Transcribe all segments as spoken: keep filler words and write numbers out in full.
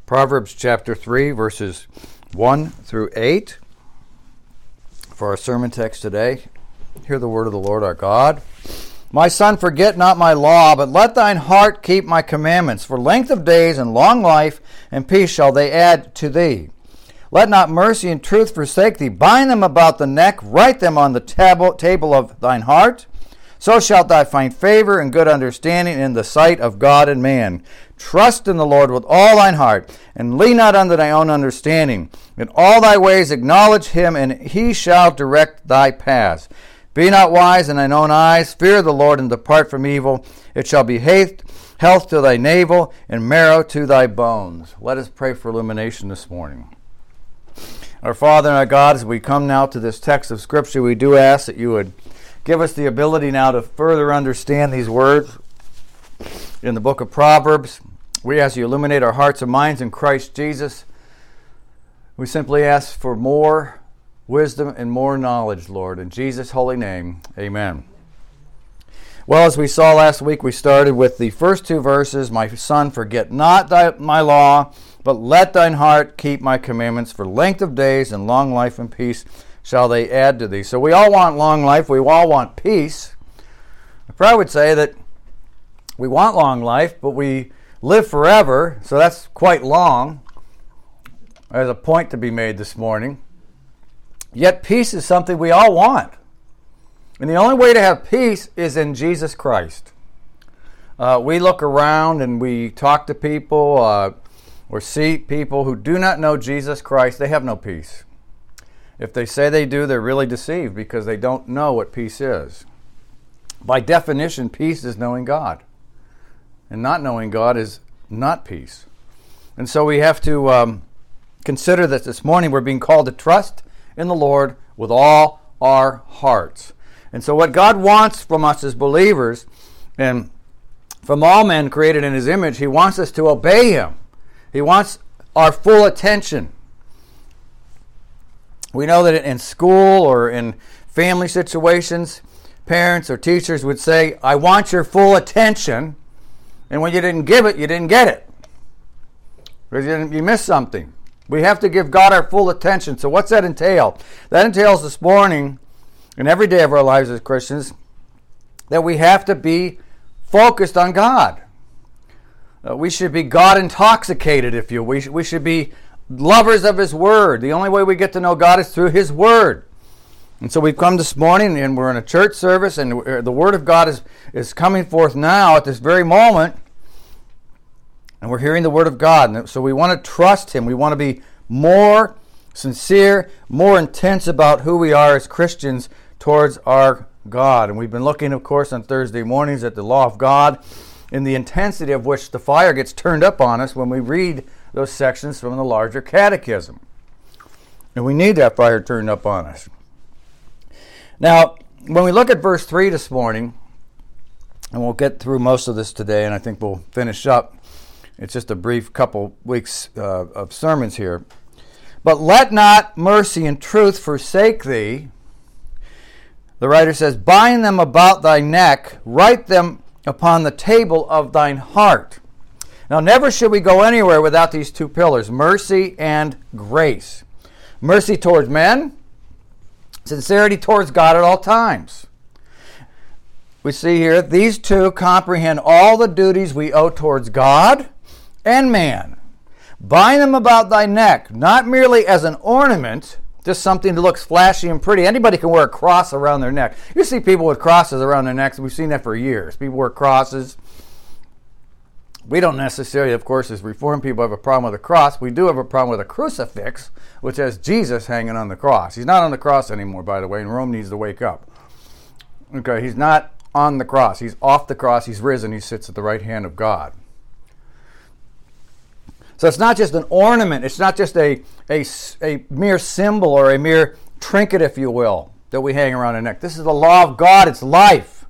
Proverbs chapter three, verses one through eight. For our sermon text today, hear the word of the Lord our God. My son, forget not my law, but let thine heart keep my commandments. For length of days and long life and peace shall they add to thee. Let not mercy and truth forsake thee. Bind them about the neck, write them on the tab- table of thine heart. So shalt thou find favor and good understanding in the sight of God and man. Trust in the Lord with all thine heart, and lean not unto thy own understanding. In all thy ways acknowledge him, and he shall direct thy paths. Be not wise in thine own eyes. Fear the Lord, and depart from evil. It shall be health to thy navel, and marrow to thy bones. Let us pray for illumination this morning. Our Father and our God, as we come now to this text of Scripture, we do ask that you would give us the ability now to further understand these words in the book of Proverbs. We ask you illuminate our hearts and minds in Christ Jesus. We simply ask for more wisdom and more knowledge, Lord. In Jesus' holy name, amen. Well, as we saw last week, we started with the first two verses. My son, forget not thy, my law, but let thine heart keep my commandments. For length of days and long life and peace shall they add to thee. So we all want long life. We all want peace. I probably would say that we want long life, but we live forever. So that's quite long. There's a point to be made this morning. Yet peace is something we all want. And the only way to have peace is in Jesus Christ. Uh, we look around and we talk to people uh, or see people who do not know Jesus Christ. They have no peace. If they say they do, they're really deceived because they don't know what peace is. By definition, peace is knowing God. And not knowing God is not peace. And so we have to um, consider that this morning we're being called to trust in the Lord with all our hearts. And so what God wants from us as believers, and from all men created in his image, he wants us to obey him. He wants our full attention. We know that in school or in family situations, parents or teachers would say, I want your full attention. And when you didn't give it, you didn't get it. Because you, didn't, you missed something. We have to give God our full attention. So what's that entail? That entails this morning and every day of our lives as Christians that we have to be focused on God. Uh, we should be God intoxicated, if you will. We, sh- we should be lovers of his word. The only way we get to know God is through his word. And so we've come this morning and we're in a church service and the word of God is, is coming forth now at this very moment. And we're hearing the word of God. And so we want to trust him. We want to be more sincere, more intense about who we are as Christians towards our God. And we've been looking, of course, on Thursday mornings at the law of God and the intensity of which the fire gets turned up on us when we read those sections from the larger catechism. And we need that fire turned up on us. Now, when we look at verse three this morning, and we'll get through most of this today, and I think we'll finish up. It's just a brief couple weeks uh, of sermons here. But let not mercy and truth forsake thee. The writer says, bind them about thy neck, write them upon the table of thine heart. Now, never should we go anywhere without these two pillars, mercy and grace. Mercy towards men, sincerity towards God at all times. We see here, these two comprehend all the duties we owe towards God and man. Bind them about thy neck, not merely as an ornament, just something that looks flashy and pretty. Anybody can wear a cross around their neck. You see people with crosses around their necks. We've seen that for years. People wear crosses. We don't necessarily, of course, as Reformed people have a problem with a cross. We do have a problem with a crucifix, which has Jesus hanging on the cross. He's not on the cross anymore, by the way, and Rome needs to wake up. Okay, he's not on the cross. He's off the cross. He's risen. He sits at the right hand of God. So it's not just an ornament. It's not just a, a, a mere symbol or a mere trinket, if you will, that we hang around our neck. This is the law of God. It's life.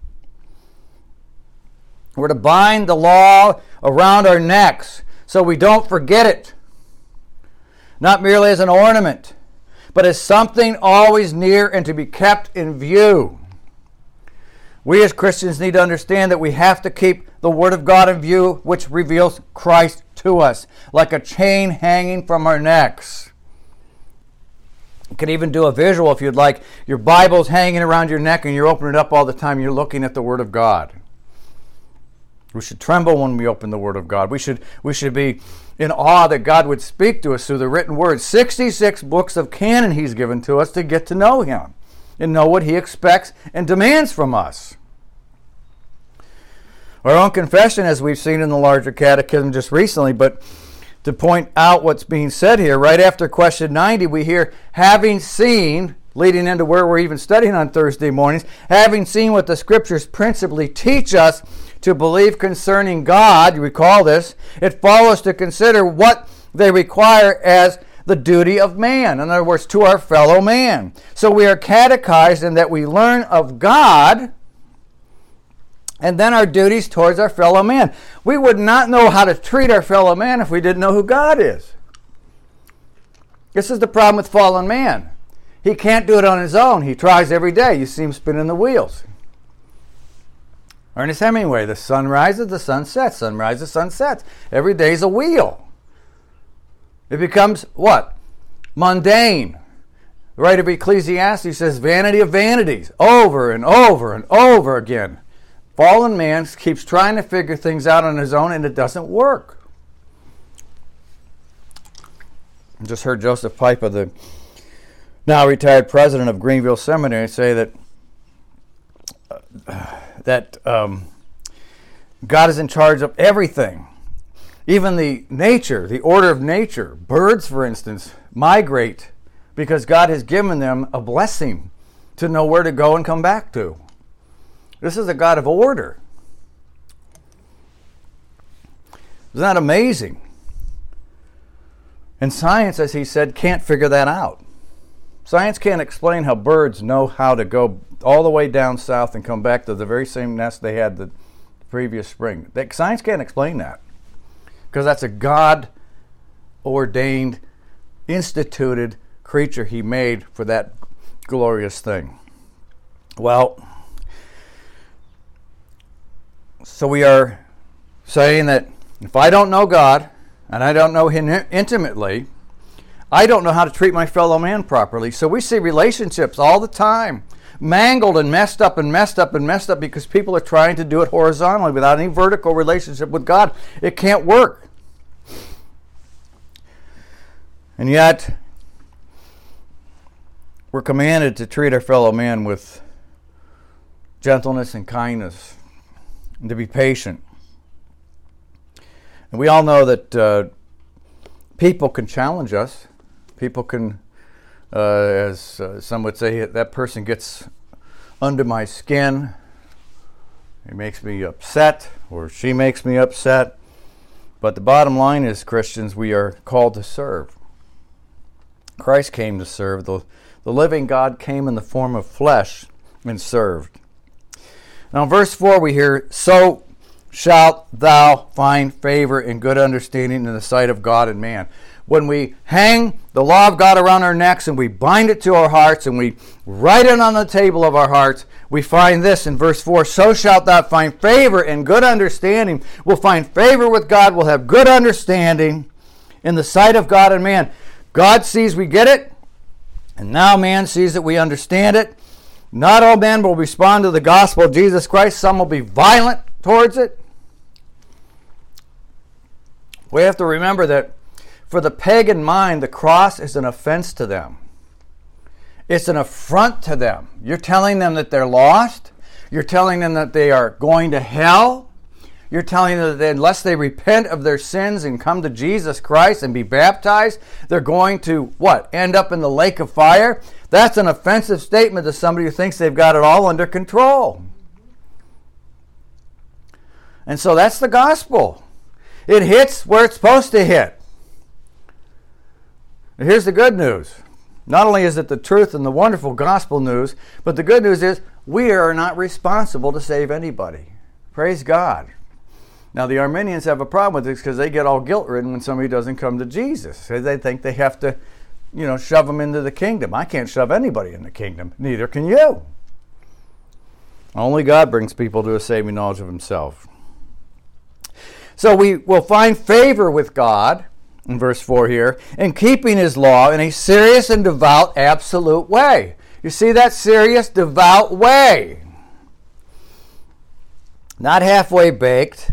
We're to bind the law around our necks so we don't forget it. Not merely as an ornament, but as something always near and to be kept in view. We as Christians need to understand that we have to keep the Word of God in view, which reveals Christ to us like a chain hanging from our necks. You can even do a visual if you'd like. Your Bible's hanging around your neck and you're opening it up all the time. You're looking at the Word of God. We should tremble when we open the Word of God. We should, we should be in awe that God would speak to us through the written Word. sixty-six books of canon He's given to us to get to know Him and know what He expects and demands from us. Our own confession, as we've seen in the larger catechism just recently, but to point out what's being said here, right after question ninety, we hear, having seen, leading into where we're even studying on Thursday mornings, having seen what the Scriptures principally teach us to believe concerning God, you recall this, it follows to consider what they require as the duty of man. In other words, to our fellow man. So we are catechized in that we learn of God and then our duties towards our fellow man. We would not know how to treat our fellow man if we didn't know who God is. This is the problem with fallen man. He can't do it on his own. He tries every day. You see him spinning the wheels. Ernest Hemingway, the sun rises, the sun sets. Sun rises, sun sets. Every day's a wheel. It becomes what? Mundane. The writer of Ecclesiastes says, vanity of vanities, over and over and over again. Fallen man keeps trying to figure things out on his own, and it doesn't work. I just heard Joseph Piper, the now retired president of Greenville Seminary, say that uh, that um, God is in charge of everything. Even the nature, the order of nature. Birds, for instance, migrate because God has given them a blessing to know where to go and come back to. This is a God of order. Isn't that amazing? And science, as he said, can't figure that out. Science can't explain how birds know how to go all the way down south and come back to the very same nest they had the previous spring. Science can't explain that because that's a God-ordained, instituted creature He made for that glorious thing. Well, so we are saying that if I don't know God and I don't know Him intimately, I don't know how to treat my fellow man properly. So we see relationships all the time mangled and messed up and messed up and messed up because people are trying to do it horizontally without any vertical relationship with God. It can't work. And yet, we're commanded to treat our fellow man with gentleness and kindness, and to be patient. And we all know that uh, people can challenge us. People can, uh, as uh, some would say, that person gets under my skin. He makes me upset, or she makes me upset. But the bottom line is, Christians, we are called to serve. Christ came to serve. The, the living God came in the form of flesh and served. Now in verse four we hear, so shalt thou find favor and good understanding in the sight of God and man. When we hang the law of God around our necks and we bind it to our hearts and we write it on the table of our hearts, we find this in verse four, so shalt thou find favor and good understanding. We'll find favor with God. We'll have good understanding in the sight of God and man. God sees we get it, and now man sees that we understand it. Not all men will respond to the gospel of Jesus Christ. Some will be violent towards it. We have to remember that for the pagan mind, the cross is an offense to them. It's an affront to them. You're telling them that they're lost. You're telling them that they are going to hell. You're telling them that unless they repent of their sins and come to Jesus Christ and be baptized, they're going to, what, end up in the lake of fire? That's an offensive statement to somebody who thinks they've got it all under control. And so that's the gospel. It hits where it's supposed to hit. And here's the good news. Not only is it the truth and the wonderful gospel news, but the good news is we are not responsible to save anybody. Praise God. Now, the Arminians have a problem with this because they get all guilt-ridden when somebody doesn't come to Jesus. They think they have to, you know, shove them into the kingdom. I can't shove anybody in the kingdom. Neither can you. Only God brings people to a saving knowledge of Himself. So we will find favor with God, in verse four here, in keeping his law in a serious and devout, absolute way. You see that serious, devout way. Not halfway baked.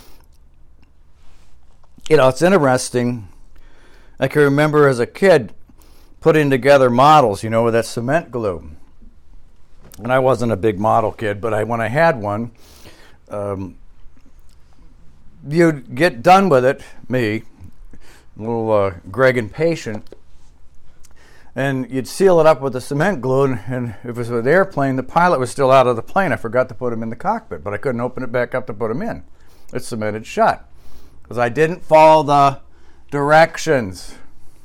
You know, it's interesting. I can remember as a kid putting together models, you know, with that cement glue. And I wasn't a big model kid, but I, when I had one, um, you'd get done with it, me, a little uh, Greg impatient, and you'd seal it up with the cement glue, and, and if it was an airplane, the pilot was still out of the plane. I forgot to put him in the cockpit, but I couldn't open it back up to put him in. It's cemented shut because I didn't follow the directions.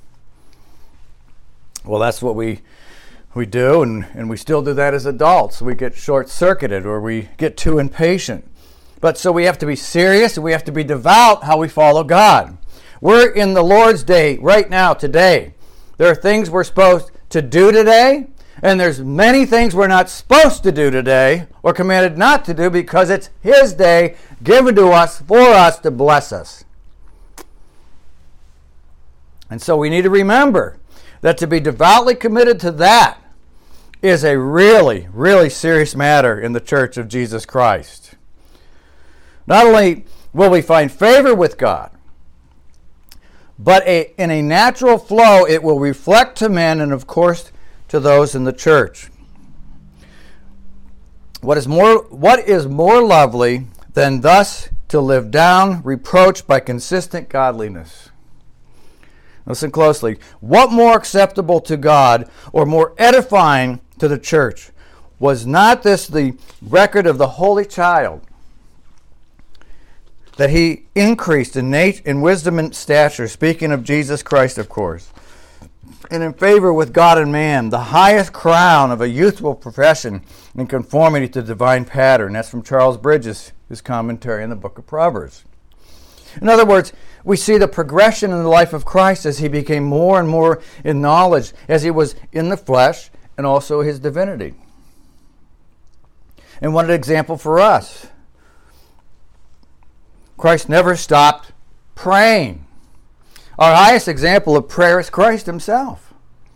Well, that's what we we do, and, and we still do that as adults. We get short-circuited or we get too impatient. But so we have to be serious and we have to be devout how we follow God. We're in the Lord's day right now, today. There are things we're supposed to do today, and there's many things we're not supposed to do today or commanded not to do because it's His day given to us for us to bless us. And so we need to remember that to be devoutly committed to that is a really, really serious matter in the Church of Jesus Christ. Not only will we find favor with God, but a, in a natural flow, it will reflect to men and, of course, to those in the church. What is more, what is more lovely than thus to live down reproach by consistent godliness? Listen closely. What more acceptable to God or more edifying to the church? Was not this the record of the Holy Child? That he increased in nat- in wisdom and stature, speaking of Jesus Christ, of course, and in favor with God and man, the highest crown of a youthful profession in conformity to divine pattern. That's from Charles Bridges, his commentary in the book of Proverbs. In other words, we see the progression in the life of Christ as he became more and more in knowledge, as he was in the flesh and also his divinity. And what an example for us. Christ never stopped praying. Our highest example of prayer is Christ himself.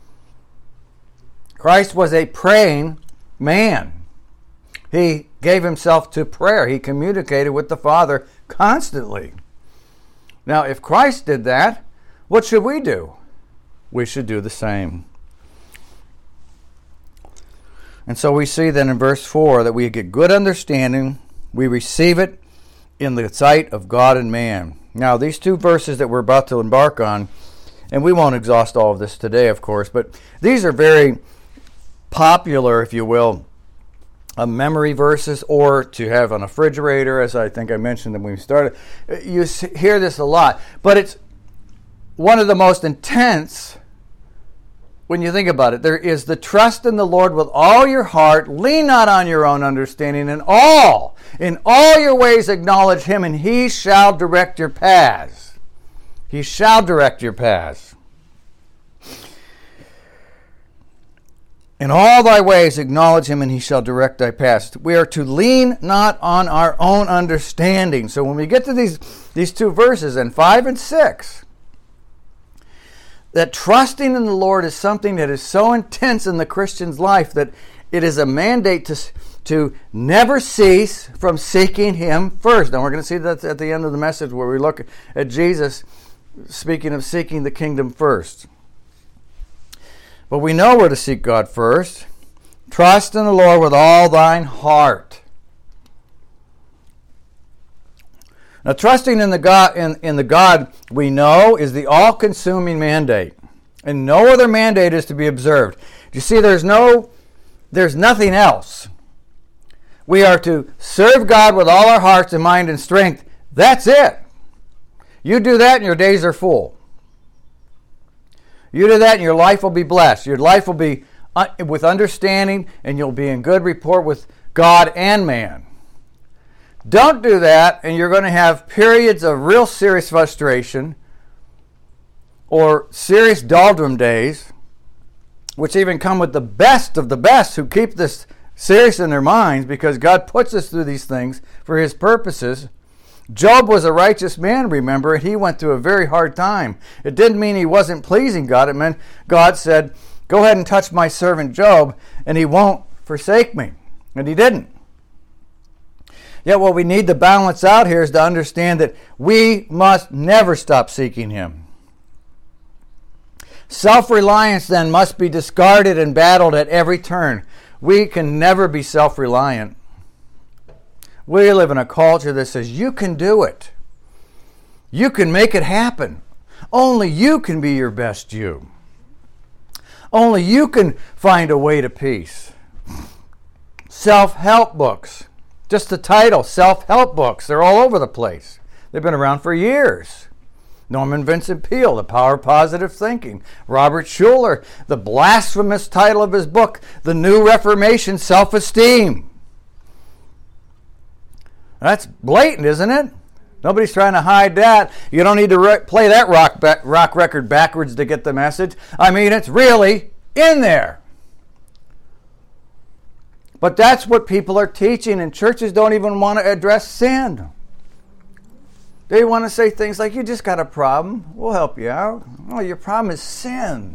Christ was a praying man. He gave himself to prayer. He communicated with the Father constantly. Now, if Christ did that, what should we do? We should do the same. And so we see then in verse four that we get good understanding, we receive it in the sight of God and man. Now, these two verses that we're about to embark on, and we won't exhaust all of this today, of course, but these are very popular, if you will, uh, memory verses, or to have on a refrigerator, as I think I mentioned when we started. You hear this a lot, but it's one of the most intense when you think about it. There is the trust in the Lord with all your heart, lean not on your own understanding, in all, in all your ways acknowledge him, and he shall direct your paths. He shall direct your paths. In all thy ways acknowledge him, and he shall direct thy paths. We are to lean not on our own understanding. So when we get to these, these two verses, in five and six, that trusting in the Lord is something that is so intense in the Christian's life that it is a mandate to, to never cease from seeking him first. Now we're going to see that at the end of the message where we look at Jesus speaking of seeking the kingdom first. But we know where to seek God first. Trust in the Lord with all thine heart. Now, trusting in the God in, in the God we know is the all-consuming mandate, and no other mandate is to be observed. You see, there's no, there's nothing else. We are to serve God with all our hearts and mind and strength. That's it. You do that, and your days are full. You do that, and your life will be blessed. Your life will be un- with understanding, and you'll be in good rapport with God and man. Don't do that, and you're going to have periods of real serious frustration or serious doldrum days, which even come with the best of the best who keep this serious in their minds because God puts us through these things for his purposes. Job was a righteous man, remember, and he went through a very hard time. It didn't mean he wasn't pleasing God. It meant God said, go ahead and touch my servant Job, and he won't forsake me. And he didn't. Yet what we need to balance out here is to understand that we must never stop seeking him. Self-reliance then must be discarded and battled at every turn. We can never be self-reliant. We live in a culture that says you can do it. You can make it happen. Only you can be your best you. Only you can find a way to peace. Self-help books. Just the title, self-help books. They're all over the place. They've been around for years. Norman Vincent Peale, The Power of Positive Thinking. Robert Schuller, the blasphemous title of his book, The New Reformation, Self-Esteem. That's blatant, isn't it? Nobody's trying to hide that. You don't need to re- play that rock, ba- rock record backwards to get the message. I mean, it's really in there. But that's what people are teaching, and churches don't even want to address sin. They want to say things like, you just got a problem. We'll help you out. Oh, your problem is sin.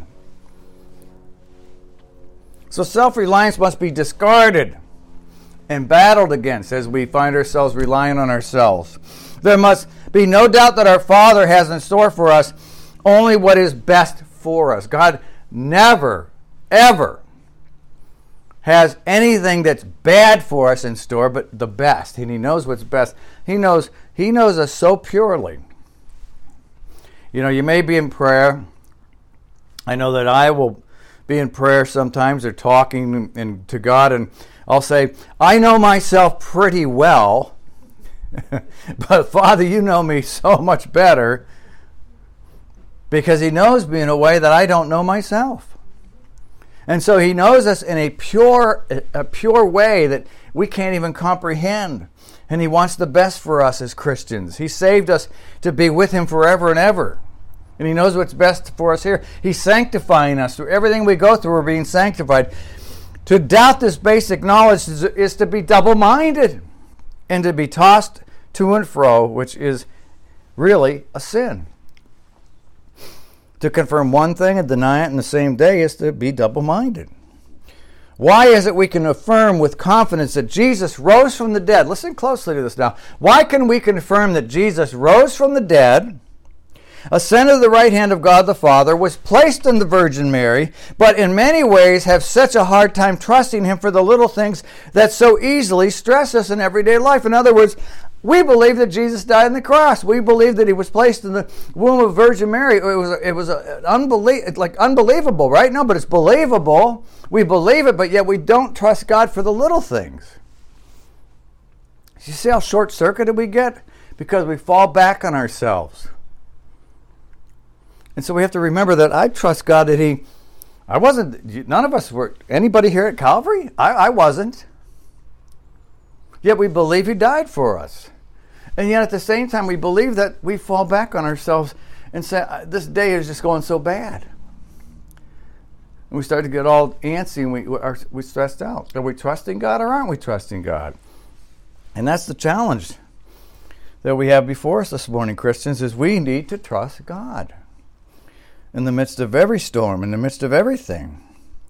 So self-reliance must be discarded and battled against as we find ourselves relying on ourselves. There must be no doubt that our Father has in store for us only what is best for us. God never, ever has anything that's bad for us in store, but the best. And he knows what's best. He knows, he knows us so purely. You know, you may be in prayer. I know that I will be in prayer sometimes or talking in, to God, and I'll say, I know myself pretty well, but Father, you know me so much better, because he knows me in a way that I don't know myself. And so he knows us in a pure, a pure way that we can't even comprehend. And he wants the best for us as Christians. He saved us to be with him forever and ever. And he knows what's best for us here. He's sanctifying us. Through everything we go through, we're being sanctified. To doubt this basic knowledge is, is to be double-minded and to be tossed to and fro, which is really a sin. To confirm one thing and deny it in the same day is to be double-minded. Why is it we can affirm with confidence that Jesus rose from the dead? Listen closely to this now. Why can we confirm that Jesus rose from the dead, ascended to the right hand of God the Father, was placed in the Virgin Mary, but in many ways have such a hard time trusting him for the little things that so easily stress us in everyday life? In other words, we believe that Jesus died on the cross. We believe that he was placed in the womb of Virgin Mary. It was it was a, unbelie- like unbelievable, right? No, but it's believable. We believe it, but yet we don't trust God for the little things. You see how short-circuited we get? Because we fall back on ourselves. And so we have to remember that I trust God that he, I wasn't, none of us were, anybody here at Calvary? I, I wasn't. Yet we believe he died for us. And yet at the same time, we believe that we fall back on ourselves and say, this day is just going so bad. And we start to get all antsy and we are we stressed out. Are we trusting God or aren't we trusting God? And that's the challenge that we have before us this morning, Christians, is we need to trust God in the midst of every storm, in the midst of everything.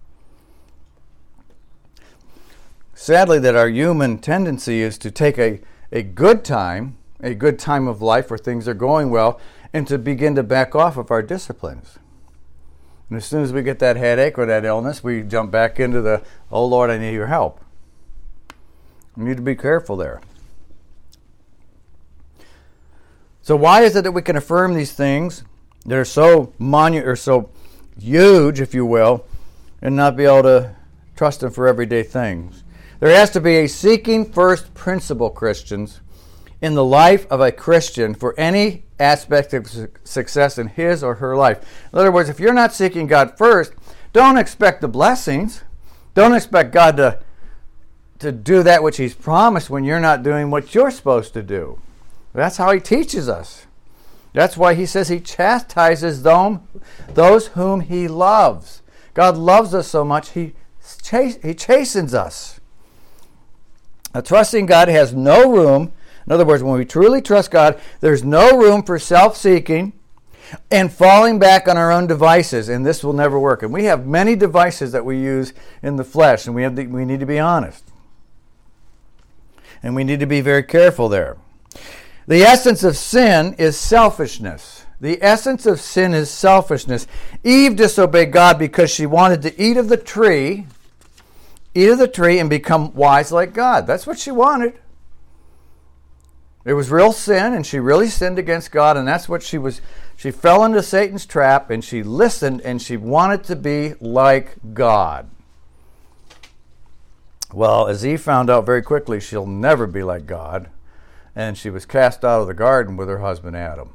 Sadly, that our human tendency is to take a, a good time, a good time of life where things are going well, and to begin to back off of our disciplines. And as soon as we get that headache or that illness, we jump back into the, oh Lord, I need your help. We need to be careful there. So why is it that we can affirm these things that are so monu- or so huge, if you will, and not be able to trust them for everyday things? There has to be a seeking first principle, Christians, in the life of a Christian for any aspect of su- success in his or her life. In other words, if you're not seeking God first, don't expect the blessings. Don't expect God to, to do that which he's promised when you're not doing what you're supposed to do. That's how he teaches us. That's why he says he chastises them, those whom he loves. God loves us so much, he, chas- he chastens us. Now, trusting God has no room, In other words, when we truly trust God, there's no room for self-seeking and falling back on our own devices, and this will never work. And we have many devices that we use in the flesh, and we have to, we need to be honest. And we need to be very careful there. The essence of sin is selfishness. The essence of sin is selfishness. Eve disobeyed God because she wanted to eat of the tree, eat of the tree and become wise like God. That's what she wanted. It was real sin, and she really sinned against God, and that's what she was. She fell into Satan's trap, and she listened, and she wanted to be like God. Well, as Eve found out very quickly, she'll never be like God, and she was cast out of the garden with her husband Adam.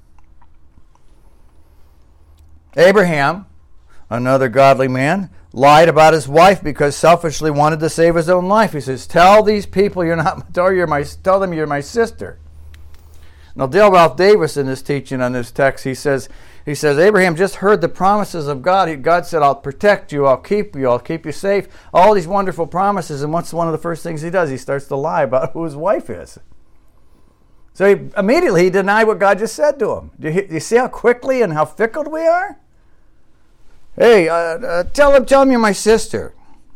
Abraham, another godly man, lied about his wife because selfishly wanted to save his own life. He says, "Tell these people you're not. Tell, you're my, tell them you're my sister." Now, Dale Ralph Davis, in his teaching on this text, he says, he says, Abraham just heard the promises of God. He, God said, "I'll protect you. I'll keep you. I'll keep you safe." All these wonderful promises. And what's one of the first things he does? He starts to lie about who his wife is. So he, immediately he denied what God just said to him. Do you, do you see how quickly and how fickle we are? Hey, uh, uh, tell him, tell him you're my sister.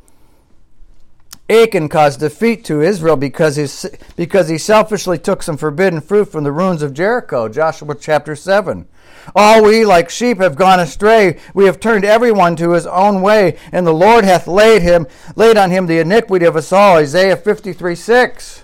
Achan caused defeat to Israel because, his, because he selfishly took some forbidden fruit from the ruins of Jericho, Joshua chapter seven. All we like sheep have gone astray. We have turned everyone to his own way, and the Lord hath laid him, laid on him the iniquity of us all, Isaiah fifty-three six.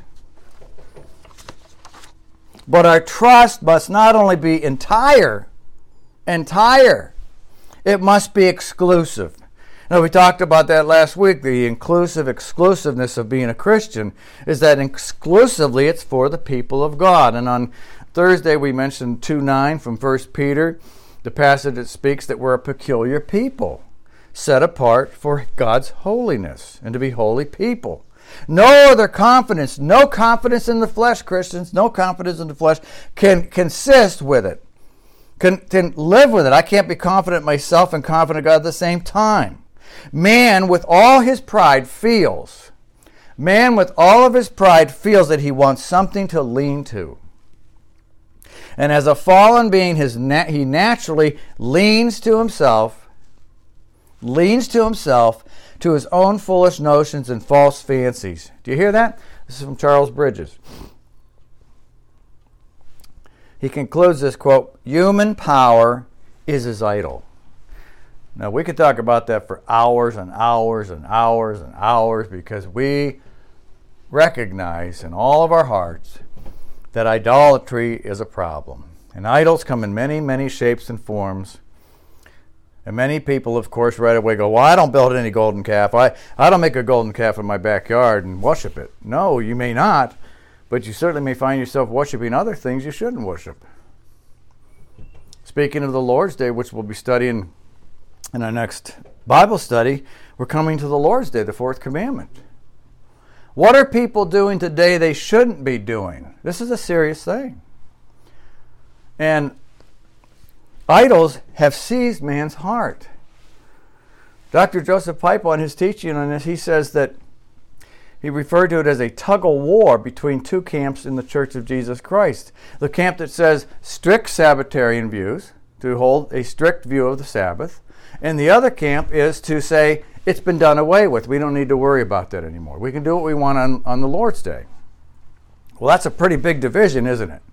But our trust must not only be entire, entire, it must be exclusive. Now, we talked about that last week. The inclusive exclusiveness of being a Christian is that exclusively it's for the people of God. And on Thursday we mentioned two nine from First Peter, the passage that speaks that we're a peculiar people, set apart for God's holiness and to be holy people. No other confidence, no confidence in the flesh, Christians, no confidence in the flesh can consist with it, can, can live with it. I can't be confident myself and confident God at the same time. Man with all his pride feels, man with all of his pride feels that he wants something to lean to. And as a fallen being, his na- he naturally leans to himself, leans to himself, to his own foolish notions and false fancies. Do you hear that? This is from Charles Bridges. He concludes this quote, "Human power is his idol." Now, we could talk about that for hours and hours and hours and hours because we recognize in all of our hearts that idolatry is a problem. And idols come in many, many shapes and forms. And many people, of course, right away go, "Well, I don't build any golden calf. I, I don't make a golden calf in my backyard and worship it." No, you may not, but you certainly may find yourself worshiping other things you shouldn't worship. Speaking of the Lord's Day, which we'll be studying in our next Bible study, we're coming to the Lord's Day, the fourth commandment. What are people doing today they shouldn't be doing? This is a serious thing. And idols have seized man's heart. Doctor Joseph Pipe, on his teaching on this, he says that he referred to it as a tug-of-war between two camps in the Church of Jesus Christ. The camp that says strict Sabbatarian views, to hold a strict view of the Sabbath, and the other camp is to say it's been done away with. We don't need to worry about that anymore. We can do what we want on, on the Lord's Day. Well, that's a pretty big division, isn't it?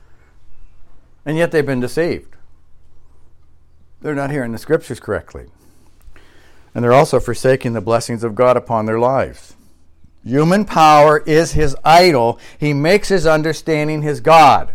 And yet they've been deceived. They're not hearing the Scriptures correctly. And they're also forsaking the blessings of God upon their lives. Human power is his idol. He makes his understanding his God.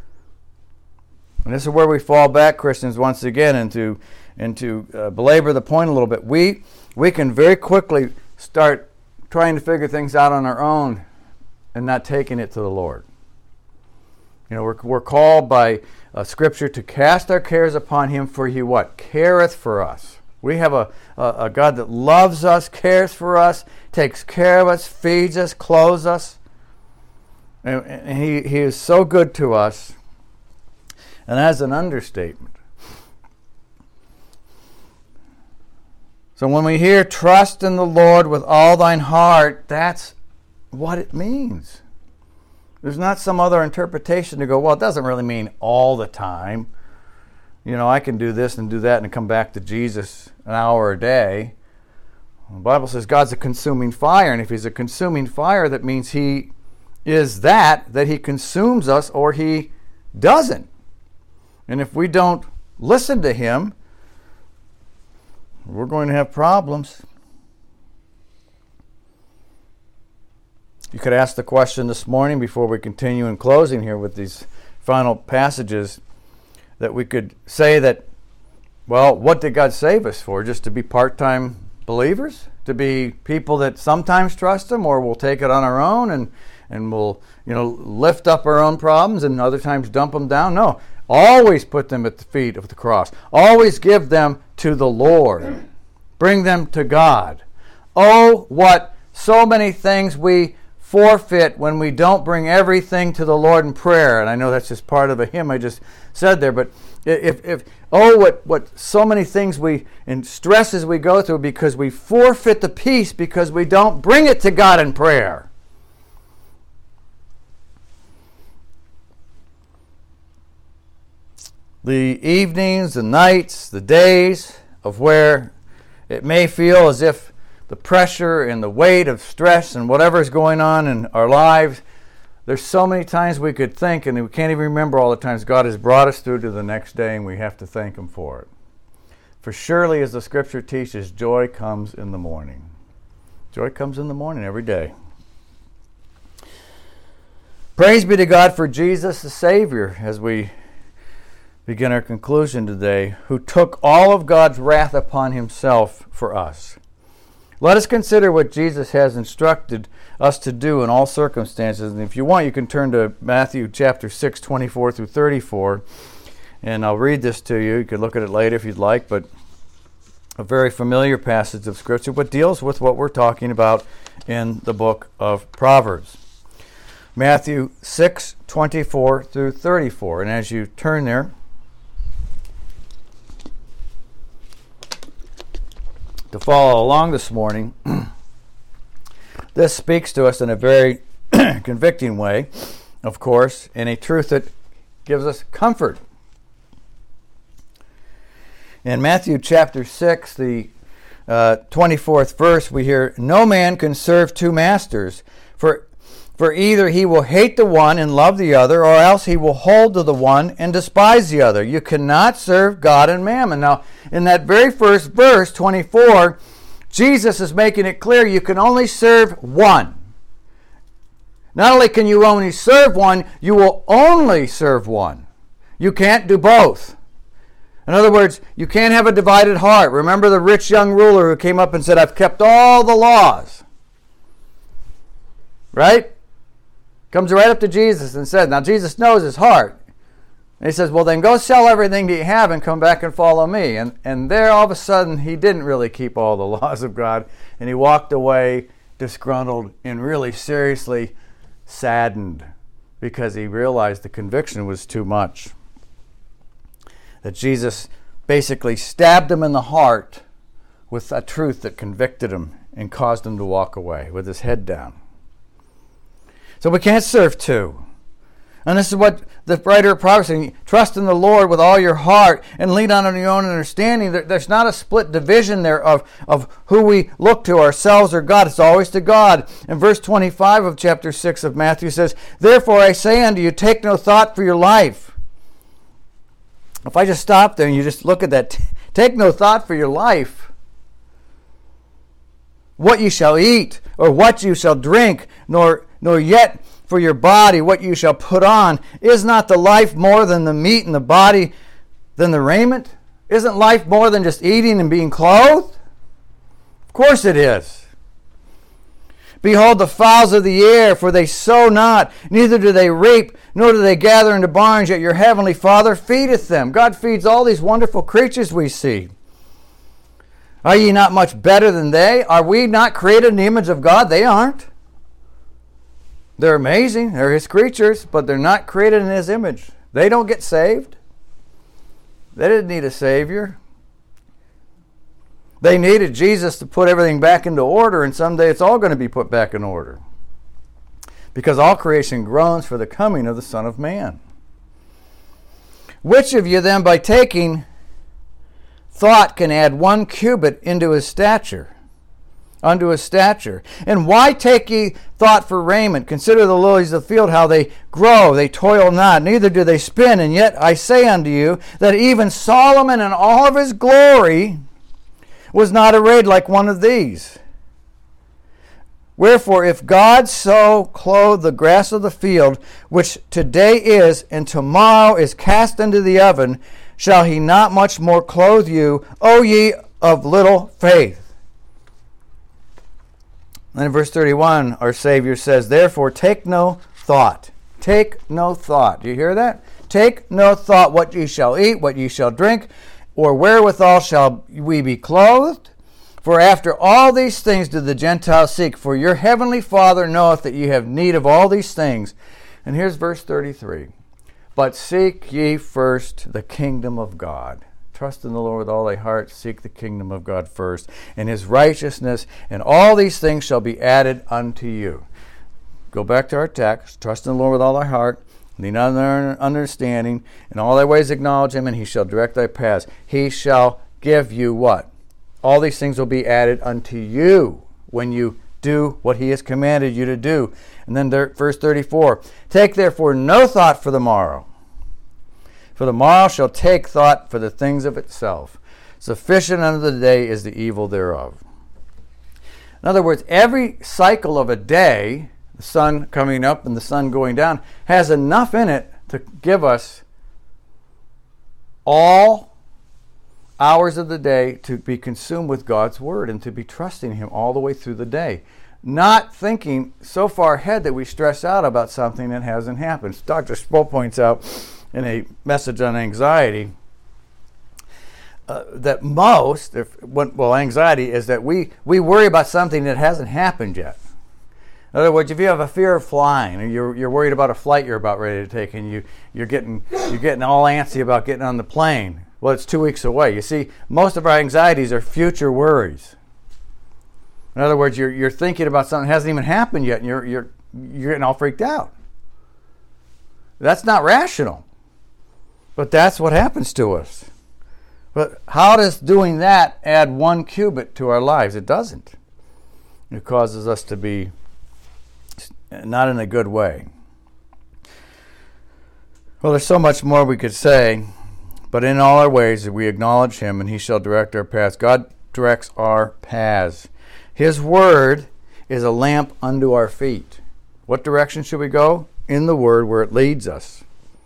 And this is where we fall back, Christians, once again, into, into uh, belabor the point a little bit. We, we can very quickly start trying to figure things out on our own and not taking it to the Lord. You know, we're, we're called by uh, Scripture to cast our cares upon him, for he what? Careth for us. We have a, a, a God that loves us, cares for us, takes care of us, feeds us, clothes us. And, and he, he is so good to us. And that's an understatement. So when we hear trust in the Lord with all thine heart, that's what it means. There's not some other interpretation to go, well, it doesn't really mean all the time. You know, I can do this and do that and come back to Jesus an hour a day. The Bible says God's a consuming fire, and if he's a consuming fire, that means he is that, that he consumes us or he doesn't. And if we don't listen to him, we're going to have problems. You could ask the question this morning before we continue in closing here with these final passages, that we could say that, well, what did God save us for? Just to be part-time believers? To be people that sometimes trust him, or we'll take it on our own and, and we'll, you know, lift up our own problems and other times dump them down? No. Always put them at the feet of the cross. Always give them to the Lord. Bring them to God. Oh, what so many things we forfeit when we don't bring everything to the Lord in prayer. And I know that's just part of a hymn I just said there, but if, if oh, what, what so many things we, and stresses we go through because we forfeit the peace because we don't bring it to God in prayer. The evenings, the nights, the days of where it may feel as if the pressure and the weight of stress and whatever is going on in our lives, there's so many times we could think, and we can't even remember all the times God has brought us through to the next day, and we have to thank him for it. For surely, as the scripture teaches, joy comes in the morning. Joy comes in the morning every day. Praise be to God for Jesus the Savior, as we begin our conclusion today, who took all of God's wrath upon himself for us. Let us consider what Jesus has instructed us to do in all circumstances. And if you want, you can turn to Matthew chapter six, twenty-four through thirty-four. And I'll read this to you. You can look at it later if you'd like, but a very familiar passage of Scripture, but deals with what we're talking about in the book of Proverbs. Matthew six, twenty-four through thirty-four. And as you turn there, to follow along this morning, this speaks to us in a very convicting way, of course, and a truth that gives us comfort. In Matthew chapter six, the uh, twenty-fourth verse, we hear, "No man can serve two masters, for For either he will hate the one and love the other, or else he will hold to the one and despise the other. You cannot serve God and mammon." Now, in that very first verse, twenty-four, Jesus is making it clear you can only serve one. Not only can you only serve one, you will only serve one. You can't do both. In other words, you can't have a divided heart. Remember the rich young ruler who came up and said, "I've kept all the laws." Right? Comes right up to Jesus and said, now Jesus knows his heart. And he says, well, then go sell everything that you have and come back and follow me. And, and there all of a sudden he didn't really keep all the laws of God. And he walked away disgruntled and really seriously saddened because he realized the conviction was too much. That Jesus basically stabbed him in the heart with a truth that convicted him and caused him to walk away with his head down. So we can't serve two. And this is what the writer of Proverbs is saying. Trust in the Lord with all your heart and lean not on your own understanding. There's not a split division there of, of who we look to, ourselves or God. It's always to God. And verse twenty-five of chapter six of Matthew says, "Therefore I say unto you, take no thought for your life." If I just stop there and you just look at that, take no thought for your life. What you shall eat, or what you shall drink, nor nor yet for your body what you shall put on. Is not the life more than the meat, and the body than the raiment? Isn't life more than just eating and being clothed? Of course it is. Behold the fowls of the air, for they sow not, neither do they reap, nor do they gather into barns, yet your heavenly Father feedeth them. God feeds all these wonderful creatures we see. Are ye not much better than they? Are we not created in the image of God? They aren't. They're amazing. They're his creatures, but they're not created in his image. They don't get saved. They didn't need a Savior. They needed Jesus to put everything back into order, and someday it's all going to be put back in order. because all creation groans for the coming of the Son of Man. Which of you then, by taking thought, can add one cubit into his stature? Unto his stature. And why take ye thought for raiment? Consider the lilies of the field, how they grow, they toil not, neither do they spin. And yet I say unto you, that even Solomon in all of his glory was not arrayed like one of these. Wherefore, if God so clothe the grass of the field, which today is, and tomorrow is cast into the oven, shall he not much more clothe you, O ye of little faith? Then in verse thirty-one, our Savior says, therefore take no thought. Take no thought. Do you hear that? Take no thought what ye shall eat, what ye shall drink, or wherewithal shall we be clothed. For after all these things do the Gentiles seek. For your heavenly Father knoweth that ye have need of all these things. And here's verse thirty-three. But seek ye first the kingdom of God. Trust in the Lord with all thy heart. Seek the kingdom of God first, and his righteousness, and all these things shall be added unto you. Go back to our text. Trust in the Lord with all thy heart. Lean not on thy understanding. In all thy ways acknowledge him, and he shall direct thy paths. He shall give you what? All these things will be added unto you when you do what he has commanded you to do. And then there, verse thirty-four. Take therefore no thought for the morrow. For the morrow shall take thought for the things of itself. Sufficient unto the day is the evil thereof. In other words, every cycle of a day, the sun coming up and the sun going down, has enough in it to give us all hours of the day to be consumed with God's word and to be trusting him all the way through the day. Not thinking so far ahead that we stress out about something that hasn't happened. Doctor Sproul points out in a message on anxiety, uh, that most, if, well, anxiety is that we, we worry about something that hasn't happened yet. In other words, if you have a fear of flying, or you're, you're worried about a flight you're about ready to take, and you, you're getting you're getting all antsy about getting on the plane, well, it's two weeks away. You see, most of our anxieties are future worries. In other words, you're you're thinking about something that hasn't even happened yet, and you're you're you're getting all freaked out. That's not rational. But that's what happens to us. But how does doing that add one cubit to our lives? It doesn't. It causes us to be not in a good way. Well, there's so much more we could say, but in all our ways we acknowledge him, and he shall direct our paths. God directs our paths. His word is a lamp unto our feet. What direction should we go? In the word where it leads us.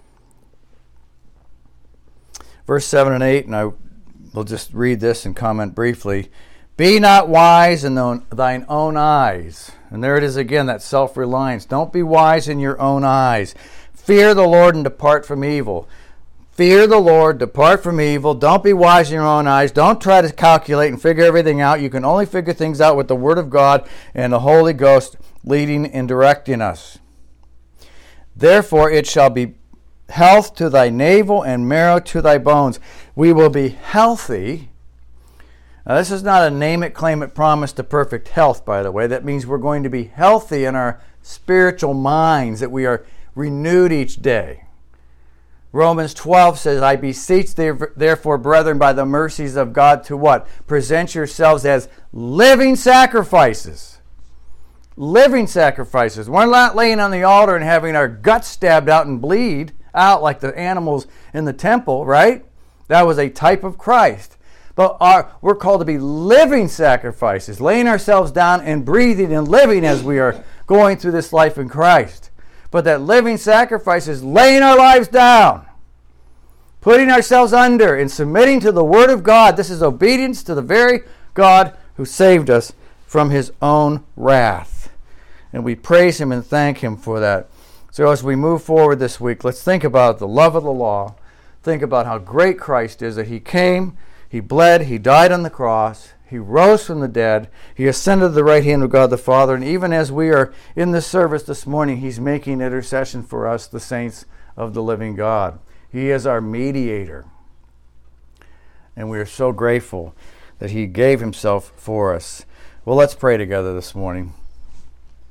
Verse seven and eight, and I will just read this and comment briefly. Be not wise in thine own eyes. And there it is again, that self-reliance. Don't be wise in your own eyes. Fear the Lord and depart from evil. Fear the Lord, depart from evil. Don't be wise in your own eyes. Don't try to calculate and figure everything out. You can only figure things out with the Word of God and the Holy Ghost leading and directing us. Therefore it shall be health to thy navel and marrow to thy bones. We will be healthy. Now, this is not a name it, claim it promise to perfect health, by the way. That means we're going to be healthy in our spiritual minds, that we are renewed each day. Romans twelve says, I beseech thee, therefore, brethren, by the mercies of God, to what? Present yourselves as living sacrifices. Living sacrifices. We're not laying on the altar and having our guts stabbed out and bleed out like the animals in the temple, right? That was a type of Christ. But our, we're called to be living sacrifices, laying ourselves down and breathing and living as we are going through this life in Christ. But that living sacrifice is laying our lives down, putting ourselves under and submitting to the Word of God. This is obedience to the very God who saved us from his own wrath. And we praise him and thank him for that. So as we move forward this week, let's think about the love of the law. Think about how great Christ is, that he came, he bled, he died on the cross, he rose from the dead, he ascended to the right hand of God the Father, and even as we are in this service this morning, he's making intercession for us, the saints of the living God. He is our mediator. And we are so grateful that he gave himself for us. Well, let's pray together this morning.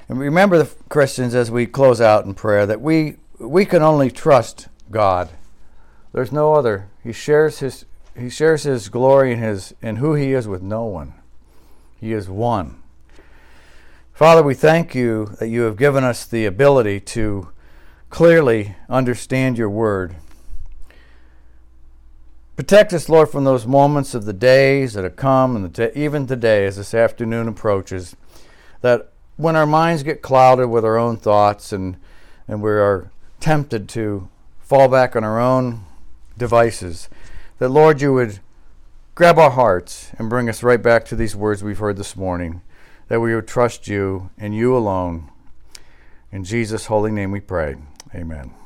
And remember, the Christians, as we close out in prayer, that we we can only trust God. There's no other. He shares his he shares his glory in his in who he is with no one. He is one. Father, we thank you that you have given us the ability to clearly understand your word. Protect us, Lord, from those moments of the days that have come, and the even today as this afternoon approaches, that when our minds get clouded with our own thoughts and, and we are tempted to fall back on our own devices, that, Lord, you would grab our hearts and bring us right back to these words we've heard this morning, that we would trust you and you alone. In Jesus' holy name we pray. Amen.